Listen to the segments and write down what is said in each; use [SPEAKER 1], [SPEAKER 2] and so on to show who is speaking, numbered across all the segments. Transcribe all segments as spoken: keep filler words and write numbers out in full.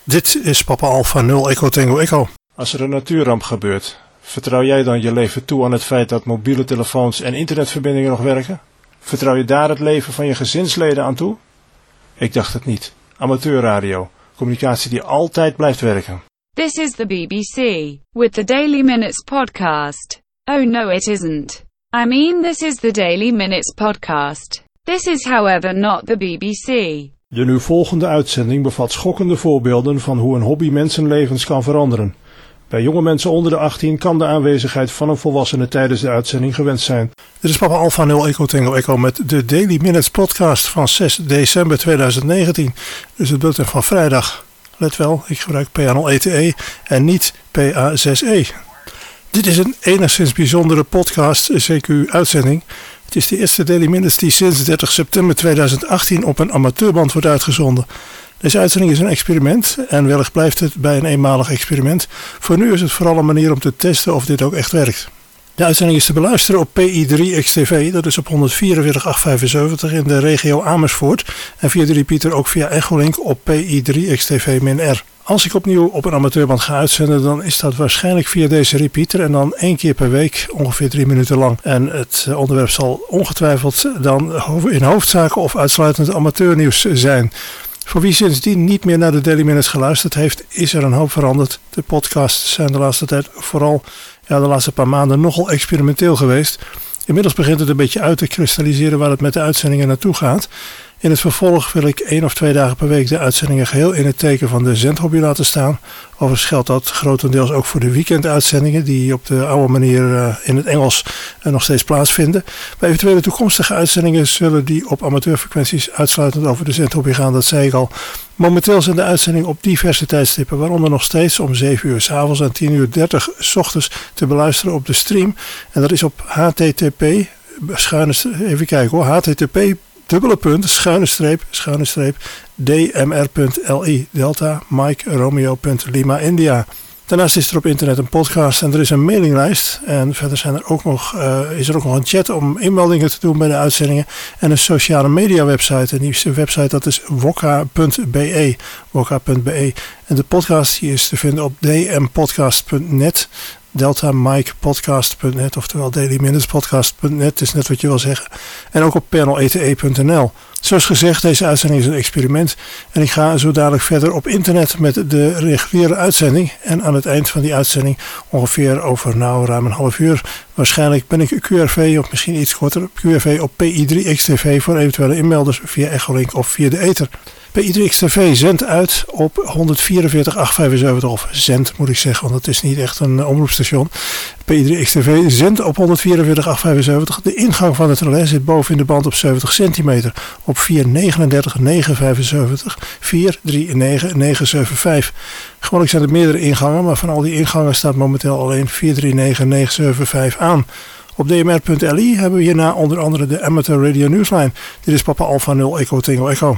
[SPEAKER 1] Dit is Papa Alpha nul Echo Tango Echo.
[SPEAKER 2] Als er een natuurramp gebeurt, vertrouw jij dan je leven toe aan het feit dat mobiele telefoons en internetverbindingen nog werken? Vertrouw je daar het leven van je gezinsleden aan toe? Ik dacht het niet. Amateurradio, communicatie die altijd blijft werken.
[SPEAKER 3] This is the B B C, with the Daily Minutes podcast. Oh no it isn't. I mean this is the Daily Minutes podcast. This is however not the B B C.
[SPEAKER 2] De nu volgende uitzending bevat schokkende voorbeelden van hoe een hobby mensenlevens kan veranderen. Bij jonge mensen onder de achttien kan de aanwezigheid van een volwassene tijdens de uitzending gewenst zijn.
[SPEAKER 1] Dit is Papa Alpha nul Echo Tango Echo met de Daily Minutes podcast van zes december tweeduizend negentien. Dus het bulletin van vrijdag. Let wel, ik gebruik P A nul E T E en niet P A zes E. Dit is een enigszins bijzondere podcast, C Q-uitzending. Het is de eerste Daily Minutes die sinds dertig september tweeduizend achttien op een amateurband wordt uitgezonden. Deze uitzending is een experiment en wellicht blijft het bij een eenmalig experiment. Voor nu is het vooral een manier om te testen of dit ook echt werkt. De uitzending is te beluisteren op P I drie X T V, dat is op honderdvierenveertig acht vijfenzeventig in de regio Amersfoort. En via de repeater ook via Echolink op P I drie X T V R. Als ik opnieuw op een amateurband ga uitzenden, dan is dat waarschijnlijk via deze repeater en dan één keer per week, ongeveer drie minuten lang. En het onderwerp zal ongetwijfeld dan in hoofdzaken of uitsluitend amateurnieuws zijn. Voor wie sindsdien niet meer naar de Daily Minutes geluisterd heeft, is er een hoop veranderd. De podcasts zijn de laatste tijd vooral, ja, de laatste paar maanden nogal experimenteel geweest. Inmiddels begint het een beetje uit te kristalliseren waar het met de uitzendingen naartoe gaat. In het vervolg wil ik één of twee dagen per week de uitzendingen geheel in het teken van de zendhobby laten staan. Overigens geldt dat grotendeels ook voor de weekenduitzendingen die op de oude manier uh, in het Engels uh, nog steeds plaatsvinden. Bij eventuele toekomstige uitzendingen zullen die op amateurfrequenties uitsluitend over de zendhobby gaan, dat zei ik al. Momenteel zijn de uitzendingen op diverse tijdstippen, waaronder nog steeds om zeven uur 's avonds en tien uur dertig 's ochtends te beluisteren op de stream. En dat is op H T T P, schuine, even kijken hoor, H T T P dubbele punt, schuine streep, schuine streep, D M R punt L I, Delta, Mike, Romeo punt Lima, India. Daarnaast is er op internet een podcast en er is een mailinglijst. En verder zijn er ook nog, uh, is er ook nog een chat om inmeldingen te doen bij de uitzendingen. En een sociale media website. En die website dat is wokka punt b e. wokka punt b e. En de podcast die is te vinden op d m podcast punt net. delta mike podcast punt net, oftewel daily minutes podcast punt net, is net wat je wil zeggen. En ook op panel e t e punt n l. Zoals gezegd, deze uitzending is een experiment. En ik ga zo dadelijk verder op internet met de reguliere uitzending. En aan het eind van die uitzending, ongeveer over nou ruim een half uur, waarschijnlijk ben ik Q R V of misschien iets korter, Q R V op P I drie X T V voor eventuele inmelders via Echolink of via de ether. P I drie X T V zendt uit op honderdvierenveertig acht vijfenzeventig, of zendt moet ik zeggen, want het is niet echt een omroepstation. P I drie X T V zendt op honderdvierenveertig acht vijfenzeventig. De ingang van het relais zit boven in de band op zeventig centimeter op vier negenendertig negen vijfenzeventig, vier drie negen negen zeven vijf. Gewoonlijk zijn er meerdere ingangen, maar van al die ingangen staat momenteel alleen vier drie negen negen zeven vijf aan. Op D M R punt L I hebben we hierna onder andere de Amateur Radio Newsline. Dit is Papa Alpha nul Echo Tango Echo.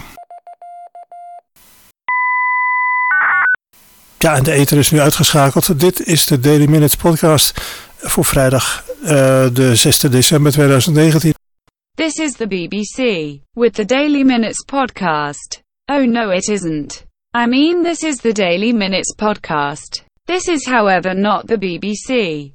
[SPEAKER 1] Ja, en de ether is nu uitgeschakeld. Dit is de Daily Minutes podcast voor vrijdag uh, de zesde december tweeduizend negentien.
[SPEAKER 3] This is the B B C, with the Daily Minutes podcast. Oh no it isn't. I mean this is the Daily Minutes podcast. This is however not the B B C.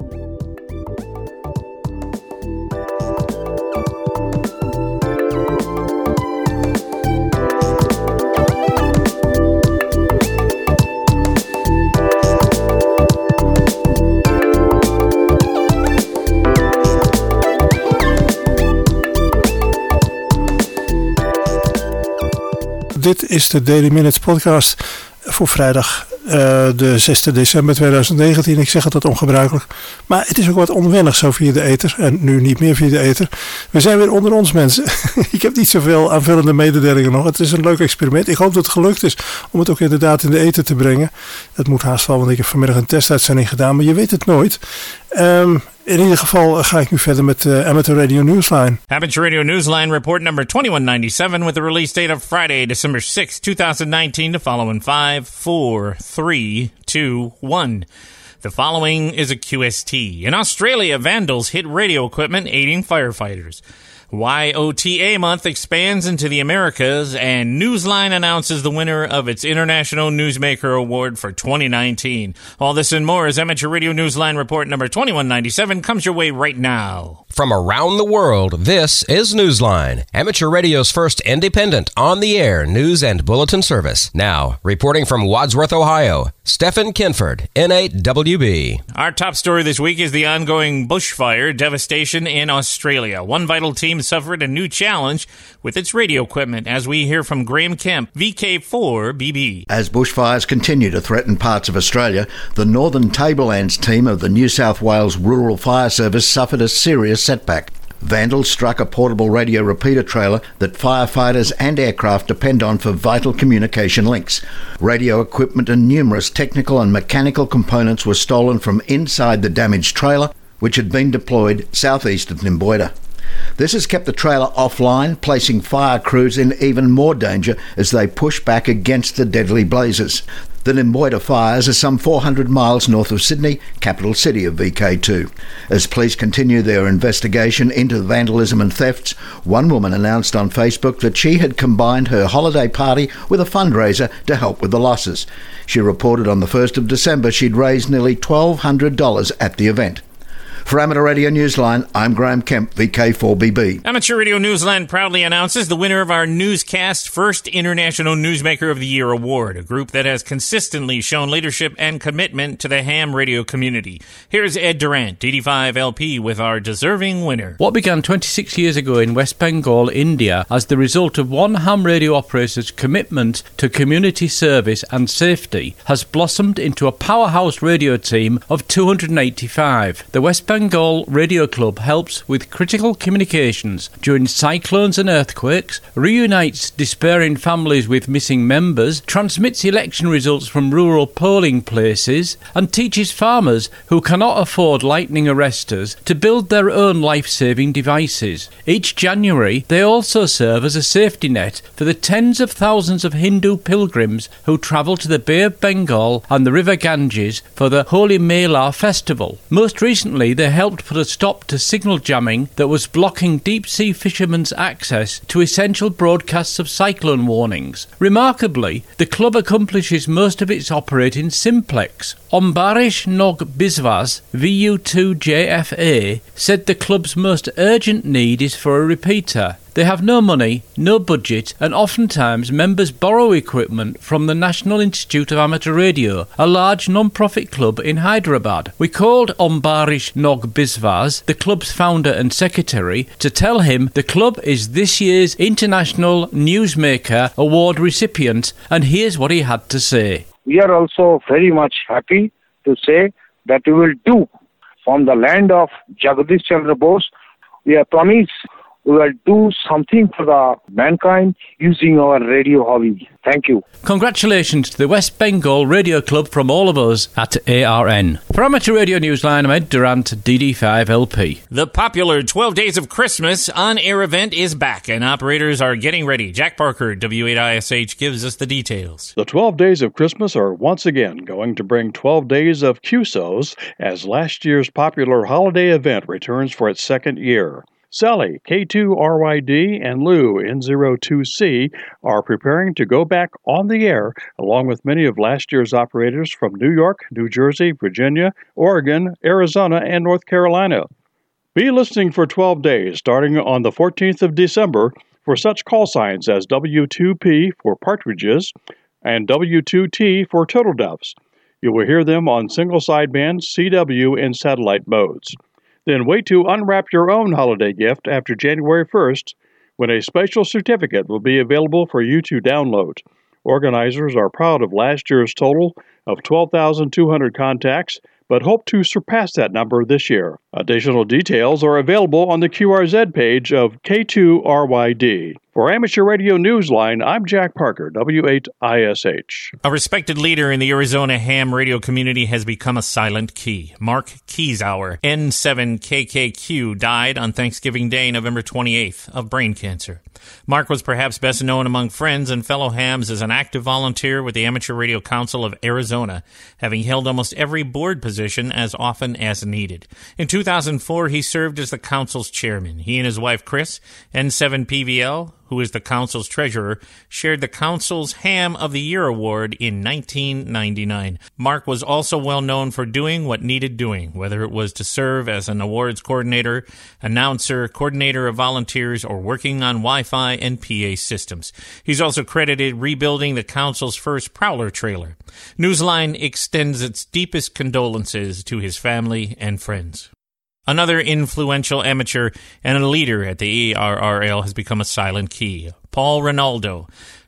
[SPEAKER 1] Dit is de Daily Minutes podcast voor vrijdag uh, de zesde december tweeduizend negentien. Ik zeg het wat ongebruikelijk, maar het is ook wat onwennig zo via de ether. En nu niet meer via de ether. We zijn weer onder ons mensen. Ik heb niet zoveel aanvullende mededelingen nog. Het is een leuk experiment. Ik hoop dat het gelukt is om het ook inderdaad in de ether te brengen. Dat moet haast wel, want ik heb vanmiddag een testuitzending gedaan, maar je weet het nooit. Um, In ieder geval ga ik nu verder met de uh, Amateur Radio Newsline.
[SPEAKER 4] Amateur Radio Newsline report number twenty-one ninety-seven with the release date of Friday, December sixth, twenty nineteen. The following five, four, three, two, one. The following is a Q S T. In Australia, vandals hit radio equipment aiding firefighters. Y O T A month expands into the Americas, and Newsline announces the winner of its International Newsmaker Award for twenty nineteen. All this and more as Amateur Radio Newsline Report number twenty-one ninety-seven comes your way right now.
[SPEAKER 5] From around the world, this is Newsline, Amateur Radio's first independent, on-the-air news and bulletin service. Now, reporting from Wadsworth, Ohio, Stephen Kinford, N eight W B.
[SPEAKER 4] Our top story this week is the ongoing bushfire devastation in Australia. One vital team suffered a new challenge with its radio equipment, as we hear from Graham Kemp, V K four B B.
[SPEAKER 6] As bushfires continue to threaten parts of Australia, the Northern Tablelands team of the New South Wales Rural Fire Service suffered a serious setback. Vandals struck a portable radio repeater trailer that firefighters and aircraft depend on for vital communication links. Radio equipment and numerous technical and mechanical components were stolen from inside the damaged trailer, which had been deployed southeast of Nimboida. This has kept the trailer offline, placing fire crews in even more danger as they push back against the deadly blazes. The Nimboida fires are some four hundred miles north of Sydney, capital city of V K two. As police continue their investigation into vandalism and thefts, one woman announced on Facebook that she had combined her holiday party with a fundraiser to help with the losses. She reported on the first of December she'd raised nearly twelve hundred dollars at the event. For Amateur Radio Newsline, I'm Graham Kemp, V K four B B.
[SPEAKER 4] Amateur Radio Newsline proudly announces the winner of our Newscast First International Newsmaker of the Year Award, a group that has consistently shown leadership and commitment to the ham radio community. Here's Ed Durant, D D five L P, with our deserving winner.
[SPEAKER 7] What began twenty-six years ago in West Bengal, India, as the result of one ham radio operator's commitment to community service and safety, has blossomed into a powerhouse radio team of two hundred eighty-five. The West Bengal Radio Club helps with critical communications during cyclones and earthquakes, reunites despairing families with missing members, transmits election results from rural polling places, and teaches farmers who cannot afford lightning arresters to build their own life-saving devices. Each January, they also serve as a safety net for the tens of thousands of Hindu pilgrims who travel to the Bay of Bengal and the River Ganges for the Holy Mela festival. Most recently, they helped put a stop to signal jamming that was blocking deep-sea fishermen's access to essential broadcasts of cyclone warnings. Remarkably, the club accomplishes most of its operating simplex. Ombarish Nog Biswas, V U two J F A, said the club's most urgent need is for a repeater. They have no money, no budget, and oftentimes members borrow equipment from the National Institute of Amateur Radio, a large non-profit club in Hyderabad. We called Ombarish Nog Biswas, the club's founder and secretary, to tell him the club is this year's International Newsmaker Award recipient, and here's what he had to say.
[SPEAKER 8] We are also very much happy to say that we will do from the land of Jagadish Chandra Bose. We have promised we will do something for the mankind using our radio hobby. Thank you.
[SPEAKER 7] Congratulations to the West Bengal Radio Club from all of us at A R N. For Amateur Radio Newsline, I'm Ed Durant, D D five L P.
[SPEAKER 4] The popular twelve Days of Christmas on-air event is back, and operators are getting ready. Jack Parker, W eight I S H, gives us the details.
[SPEAKER 9] The twelve Days of Christmas are once again going to bring twelve Days of Q S O S as last year's popular holiday event returns for its second year. Sally, K two R Y D, and Lou, N zero two C, are preparing to go back on the air, along with many of last year's operators from New York, New Jersey, Virginia, Oregon, Arizona, and North Carolina. Be listening for twelve days, starting on the fourteenth of December, for such call signs as W two P for partridges and W two T for turtle doves. You will hear them on single sideband, C W, and satellite modes. Then wait to unwrap your own holiday gift after January first, when a special certificate will be available for you to download. Organizers are proud of last year's total of twelve thousand two hundred contacts, but hope to surpass that number this year. Additional details are available on the Q R Z page of K two R Y D. For For Amateur Radio Newsline, I'm Jack Parker, W eight I S H.
[SPEAKER 4] A respected leader in the Arizona ham radio community has become a silent key. Mark Kiesauer, N seven K K Q, died on Thanksgiving Day, November twenty-eighth, of brain cancer. Mark was perhaps best known among friends and fellow hams as an active volunteer with the Amateur Radio Council of Arizona, having held almost every board position as often as needed. In two thousand four, he served as the council's chairman. He and his wife, Chris, N seven P V L, who is the council's treasurer, shared the council's Ham of the Year award in nineteen ninety-nine. Mark was also well known for doing what needed doing, whether it was to serve as an awards coordinator, announcer, coordinator of volunteers, or working on Wi-Fi and P A systems. He's also credited rebuilding the council's first Prowler trailer. Newsline extends its deepest condolences to his family and friends. Another influential amateur and a leader at the A R R L has become a silent key. Paul Rinaldo,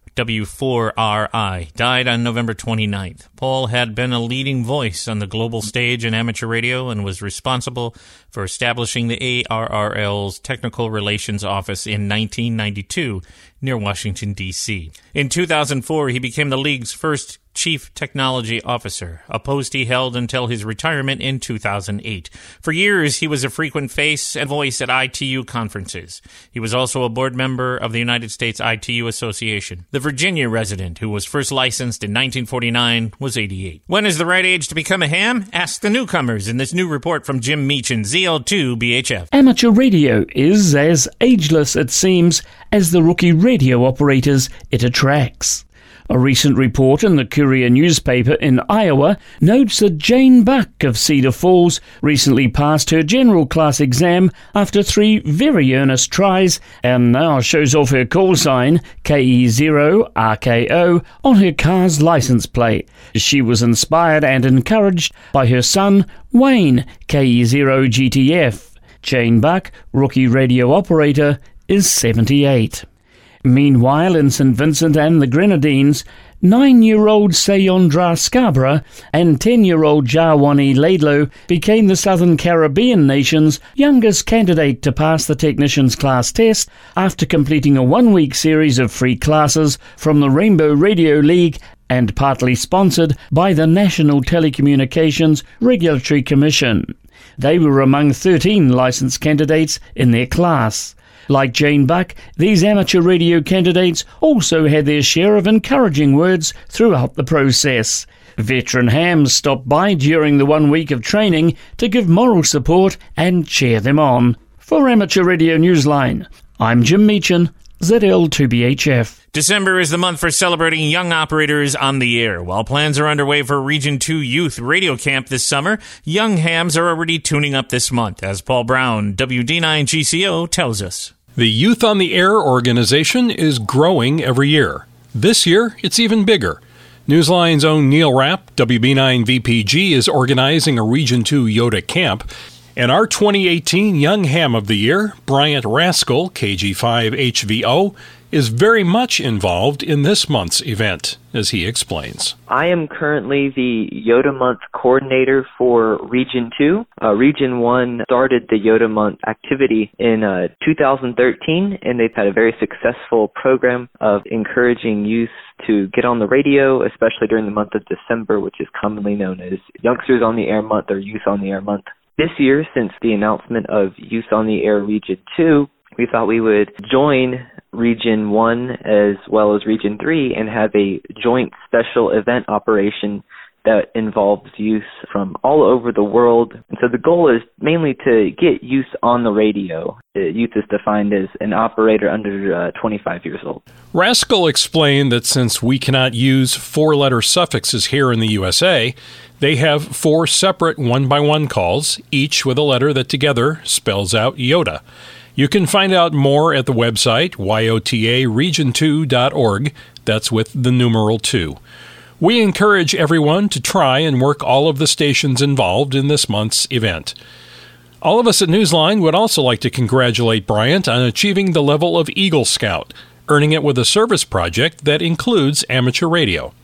[SPEAKER 4] W four R I, died on November twenty-ninth. Paul had been a leading voice on the global stage in amateur radio and was responsible for establishing the A R R L's Technical Relations Office in nineteen ninety-two near Washington, D C In two thousand four, he became the league's first Chief Technology Officer, a post he held until his retirement in two thousand eight. For years, he was a frequent face and voice at I T U conferences. He was also a board member of the United States I T U Association. The Virginia resident, who was first licensed in nineteen forty-nine, was eighty-eight. When is the right age to become a ham? Ask the newcomers in this new report from Jim Meechin, Z L two B H F.
[SPEAKER 10] Amateur radio is as ageless, it seems, as the rookie radio operators it attracts. A recent report in the Courier newspaper in Iowa notes that Jane Buck of Cedar Falls recently passed her general class exam after three very earnest tries and now shows off her call sign K E zero R K O on her car's license plate. She was inspired and encouraged by her son Wayne, K E zero G T F. Jane Buck, rookie radio operator, is seventy-eight. Meanwhile, in Saint Vincent and the Grenadines, nine-year-old Sayondra Scarborough and ten-year-old Jawani Laidlow became the Southern Caribbean nation's youngest candidate to pass the technician's class test after completing a one-week series of free classes from the Rainbow Radio League and partly sponsored by the National Telecommunications Regulatory Commission. They were among thirteen licensed candidates in their class. Like Jane Buck, these amateur radio candidates also had their share of encouraging words throughout the process. Veteran hams stopped by during the one week of training to give moral support and cheer them on. For Amateur Radio Newsline, I'm Jim Meechin, Z L two B H F.
[SPEAKER 4] December is the month for celebrating young operators on the air. While plans are underway for Region two Youth Radio Camp this summer, young hams are already tuning up this month, as Paul Brown, W D nine G C O, tells us.
[SPEAKER 11] The Youth on the Air organization is growing every year. This year, it's even bigger. Newsline's own Neil Rapp, W B nine V P G, is organizing a Region two Yoda camp. And our twenty eighteen Young Ham of the Year, Bryant Rascal, K G five H V O, is very much involved in this month's event, as he explains.
[SPEAKER 12] I am currently the Yoda Month coordinator for Region two. Uh, Region one started the Yoda Month activity in uh, two thousand thirteen, and they've had a very successful program of encouraging youth to get on the radio, especially during the month of December, which is commonly known as Youngsters on the Air Month or Youth on the Air Month. This year, since the announcement of Youth on the Air Region two, we thought we would join Region one as well as Region three and have a joint special event operation that involves youth from all over the world. And so the goal is mainly to get youth on the radio. Youth is defined as an operator under uh, twenty-five years old.
[SPEAKER 11] Rascal explained that since we cannot use four-letter suffixes here in the U S A, they have four separate one-by-one calls, each with a letter that together spells out Yoda. You can find out more at the website, Y O T A region two dot org. That's with the numeral two. We encourage everyone to try and work all of the stations involved in this month's event. All of us at Newsline would also like to congratulate Bryant on achieving the level of Eagle Scout, earning it with a service project that includes amateur radio.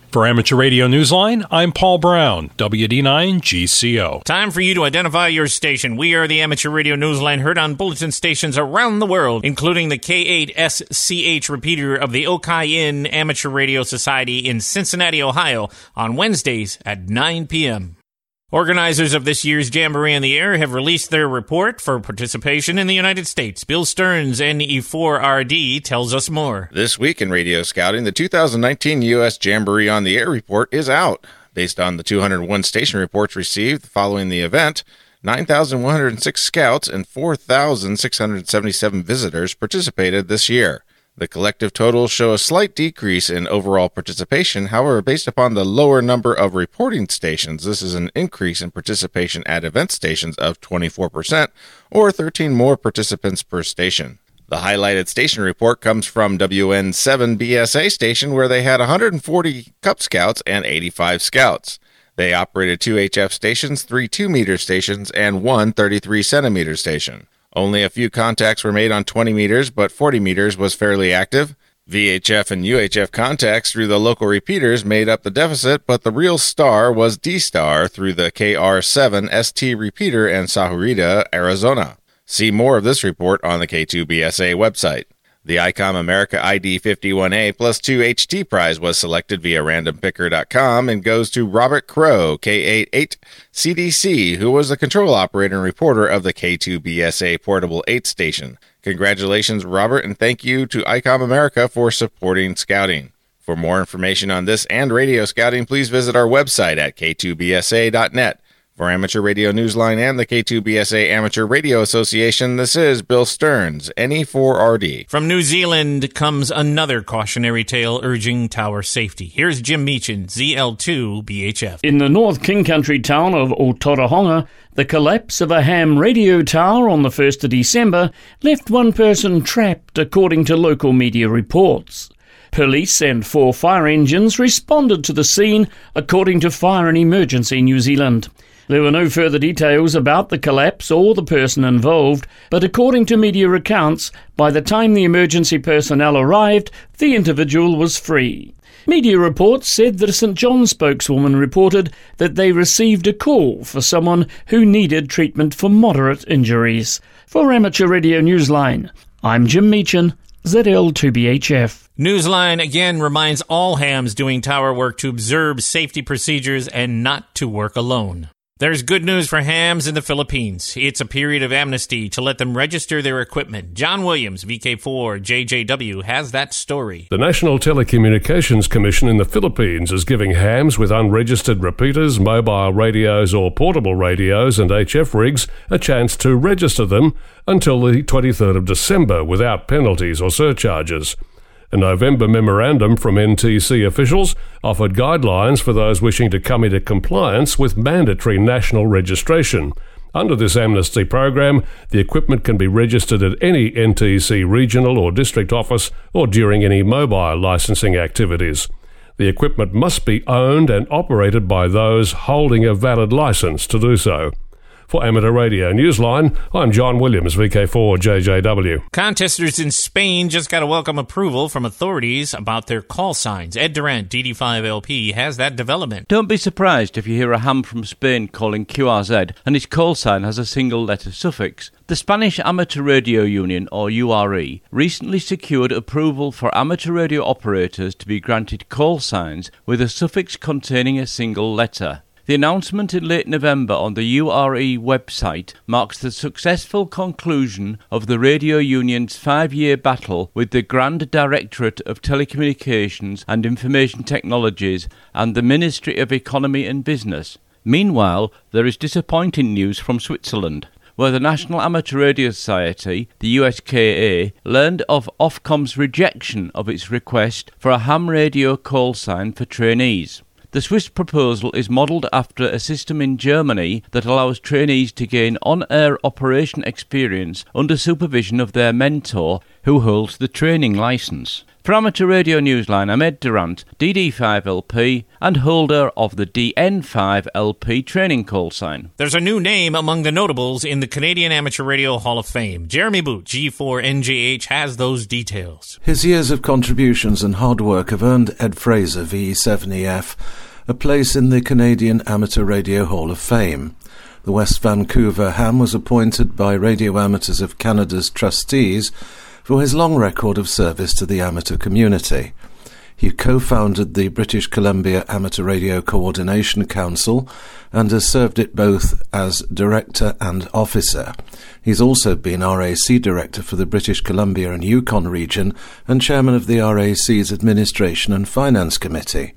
[SPEAKER 11] For Amateur Radio Newsline, I'm Paul Brown, W D nine G C O.
[SPEAKER 4] Time for you to identify your station. We are the Amateur Radio Newsline, heard on bulletin stations around the world, including the K eight S C H repeater of the Okai-In Amateur Radio Society in Cincinnati, Ohio, on Wednesdays at nine p.m. Organizers of this year's Jamboree in the Air have released their report for participation in the United States. Bill Stearns, N E four R D, tells us more.
[SPEAKER 13] This week in radio scouting, the two thousand nineteen U S Jamboree on the Air report is out. Based on the two hundred one station reports received following the event, nine thousand one hundred six scouts and four thousand six hundred seventy-seven visitors participated this year. The collective totals show a slight decrease in overall participation. However, based upon the lower number of reporting stations, this is an increase in participation at event stations of twenty-four percent, or thirteen more participants per station. The highlighted station report comes from W N seven B S A station, where they had one hundred forty Cub Scouts and eighty-five Scouts. They operated two H F stations, three two-meter stations, and one thirty-three centimeter station. Only a few contacts were made on twenty meters, but forty meters was fairly active. V H F and U H F contacts through the local repeaters made up the deficit, but the real star was D-Star through the K R seven S T repeater in Sahuarita, Arizona. See more of this report on the K two B S A website. The I COM America I D fifty-one A plus two H T prize was selected via random picker dot com and goes to Robert Crow, K eighty-eight C D C, who was the control operator and reporter of the K two B S A Portable eight station. Congratulations, Robert, and thank you to I COM America for supporting scouting. For more information on this and radio scouting, please visit our website at K two B S A dot net. For Amateur Radio Newsline and the K two B S A Amateur Radio Association, this is Bill Stearns, N E four R D.
[SPEAKER 4] From New Zealand comes another cautionary tale urging tower safety. Here's Jim Meechin, Z L two B H F.
[SPEAKER 10] In the North King Country town of Otorohanga, the collapse of a ham radio tower on the first of December left one person trapped, according to local media reports. Police and four fire engines responded to the scene, according to Fire and Emergency New Zealand. There were no further details about the collapse or the person involved, but according to media accounts, by the time the emergency personnel arrived, the individual was free. Media reports said that a St John's spokeswoman reported that they received a call for someone who needed treatment for moderate injuries. For Amateur Radio Newsline, I'm Jim Meechin, Z L two B H F.
[SPEAKER 4] Newsline again reminds all hams doing tower work to observe safety procedures and not to work alone. There's good news for hams in the Philippines. It's a period of amnesty to let them register their equipment. John Williams, V K four J J W, has that story.
[SPEAKER 14] The National Telecommunications Commission in the Philippines is giving hams with unregistered repeaters, mobile radios or portable radios and H F rigs a chance to register them until the twenty-third of December without penalties or surcharges. A November memorandum from N T C officials offered guidelines for those wishing to come into compliance with mandatory national registration. Under this amnesty program, the equipment can be registered at any N T C regional or district office or during any mobile licensing activities. The equipment must be owned and operated by those holding a valid license to do so. For Amateur Radio Newsline, I'm John Williams, V K four J J W.
[SPEAKER 4] Contesters in Spain just got a welcome approval from authorities about their call signs. Ed Durant, D D five L P, has that development.
[SPEAKER 7] Don't be surprised if you hear a ham from Spain calling Q R Z and his call sign has a single letter suffix. The Spanish Amateur Radio Union, or U R E, recently secured approval for amateur radio operators to be granted call signs with a suffix containing a single letter. The announcement in late November on the U R E website marks the successful conclusion of the Radio Union's five-year battle with the Grand Directorate of Telecommunications and Information Technologies and the Ministry of Economy and Business. Meanwhile, there is disappointing news from Switzerland, where the National Amateur Radio Society, the U S K A, learned of Ofcom's rejection of its request for a ham radio call sign for trainees. The Swiss proposal is modelled after a system in Germany that allows trainees to gain on-air operation experience under supervision of their mentor, who holds the training licence. For Amateur Radio Newsline, I'm Ed Durant, D D five L P and holder of the D N five L P training call sign.
[SPEAKER 4] There's a new name among the notables in the Canadian Amateur Radio Hall of Fame. Jeremy Boot, G four N J H, has those details.
[SPEAKER 15] His years of contributions and hard work have earned Ed Fraser, V E seven E F, a place in the Canadian Amateur Radio Hall of Fame. The West Vancouver ham was appointed by Radio Amateurs of Canada's trustees for his long record of service to the amateur community. He co-founded the British Columbia Amateur Radio Coordination Council and has served it both as director and officer. He's also been R A C director for the British Columbia and Yukon region and chairman of the R A C's Administration and Finance Committee.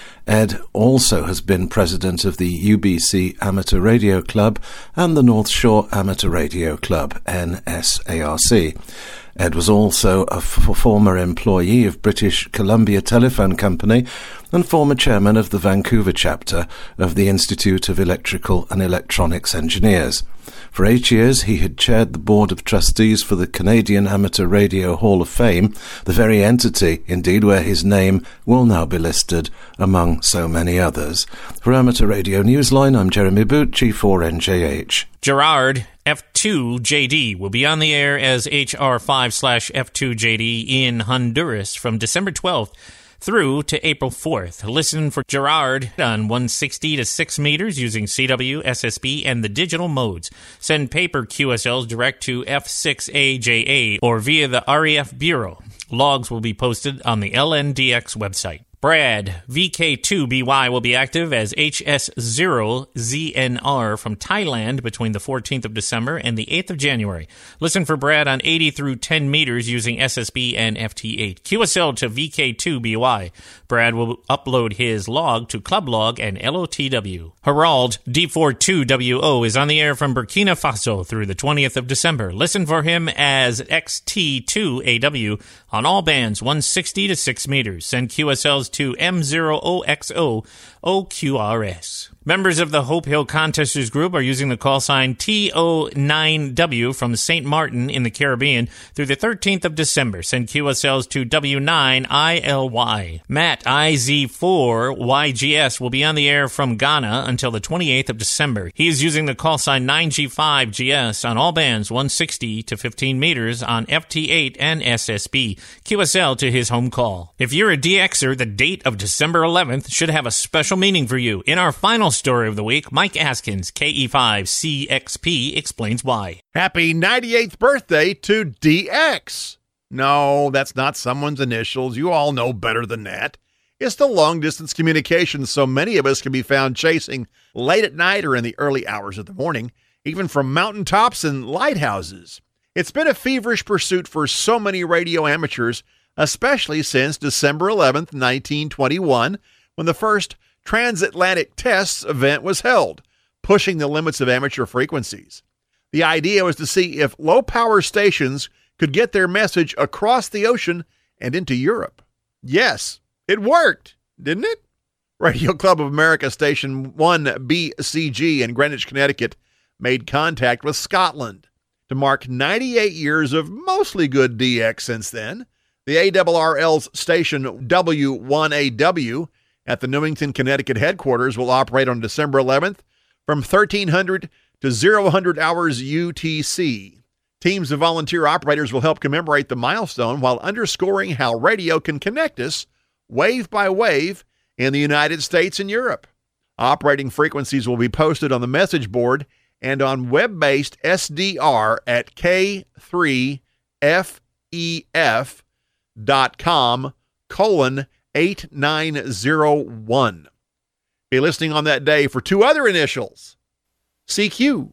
[SPEAKER 15] Ed also has been president of the U B C Amateur Radio Club and the North Shore Amateur Radio Club, N S A R C. Ed was also a f- former employee of British Columbia Telephone Company and former chairman of the Vancouver chapter of the Institute of Electrical and Electronics Engineers. For eight years, he had chaired the Board of Trustees for the Canadian Amateur Radio Hall of Fame, the very entity, indeed, where his name will now be listed among so many others. For Amateur Radio Newsline, I'm Jeremy Boot, G four N J H.
[SPEAKER 4] Gerard F two J D will be on the air as H R five slash F two J D in Honduras from December twelfth through to April fourth. Listen for Gerard on one sixty to six meters using C W, S S B, and the digital modes. Send paper Q S Ls direct to F six A J A or via the R E F Bureau. Logs will be posted on the L N D X website. Brad, V K two B Y, will be active as H S zero Z N R from Thailand between the fourteenth of December and the eighth of January. Listen for Brad on eighty through ten meters using S S B and F T eight. Q S L to V K two B Y. Brad will upload his log to Club Log and L O T W. Harald, D forty-two W O, is on the air from Burkina Faso through the twentieth of December. Listen for him as X T two A W on all bands one sixty to six meters. Send Q S Ls to M zero O X O O Q R S. Members of the Hope Hill Contesters Group are using the call sign T O nine W from Saint Martin in the Caribbean through the thirteenth of December. Send Q S Ls to W nine I L Y. Matt I Z four Y G S will be on the air from Ghana until the twenty-eighth of December. He is using the call sign nine G five G S on all bands one sixty to fifteen meters on F T eight and S S B. Q S L to his home call. If you're a D Xer, the date of December eleventh should have a special meaning for you. In our final story of the week, Mike Askins, K E five C X P, explains why.
[SPEAKER 16] Happy ninety-eighth birthday to D X. No, that's not someone's initials. You all know better than that. It's the long-distance communications so many of us can be found chasing late at night or in the early hours of the morning, even from mountaintops and lighthouses. It's been a feverish pursuit for so many radio amateurs, especially since December eleventh, nineteen twenty-one, when the first Transatlantic Tests event was held, pushing the limits of amateur frequencies. The idea was to see if low-power stations could get their message across the ocean and into Europe. Yes, it worked, didn't it? Radio Club of America Station one B C G in Greenwich, Connecticut, made contact with Scotland. To mark ninety-eight years of mostly good D X since then, the A R R L's station W one A W at the Newington, Connecticut headquarters will operate on December eleventh from thirteen hundred to zero hundred hours U T C. Teams of volunteer operators will help commemorate the milestone while underscoring how radio can connect us, wave by wave, in the United States and Europe. Operating frequencies will be posted on the message board and on web-based S D R at K three F E F dot com colon eight nine zero one. Be listening on that day for two other initials. C Q.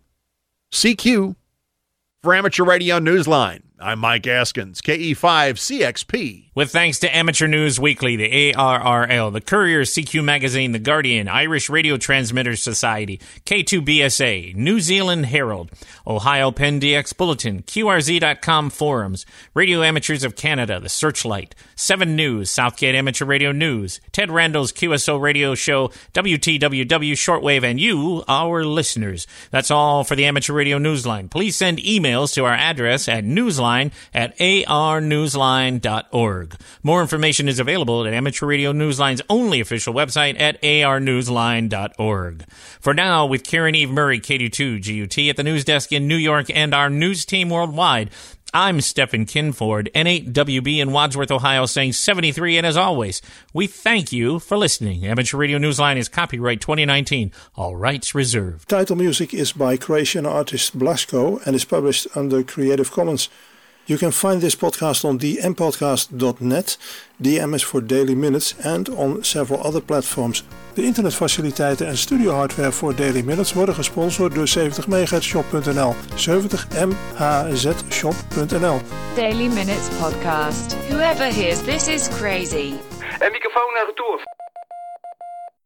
[SPEAKER 16] C Q. For Amateur Radio Newsline, I'm Mike Askins, K E five C X P.
[SPEAKER 4] With thanks to Amateur News Weekly, the A R R L, the Courier, C Q Magazine, the Guardian, Irish Radio Transmitters Society, K two B S A, New Zealand Herald, Ohio Penn D X Bulletin, Q R Z dot com forums, Radio Amateurs of Canada, the Searchlight, Seven News, Southgate Amateur Radio News, Ted Randall's Q S O Radio Show, W T W W Shortwave, and you, our listeners. That's all for the Amateur Radio Newsline. Please send emails to our address at newsline at a r newsline dot org. org. More information is available at Amateur Radio Newsline's only official website at a r newsline dot org. For now, with Karen Eve Murray, K D two G U T at the news desk in New York and our news team worldwide, I'm Stephen Kinford, N eight W B in Wadsworth, Ohio, saying seventy-three, and as always, we thank you for listening. Amateur Radio Newsline is copyright twenty nineteen, all rights reserved.
[SPEAKER 1] Title music is by Croatian artist Blasko and is published under Creative Commons. You can find this podcast on d m podcast dot net, D M is for Daily Minutes, and on several other platforms. De internetfaciliteiten en studiohardware voor Daily Minutes worden gesponsord door zeventig megahertz shop punt n l. zeventig m h z shop punt n l.
[SPEAKER 3] Daily Minutes Podcast. Whoever hears this is crazy.
[SPEAKER 17] En microfoon naar retour.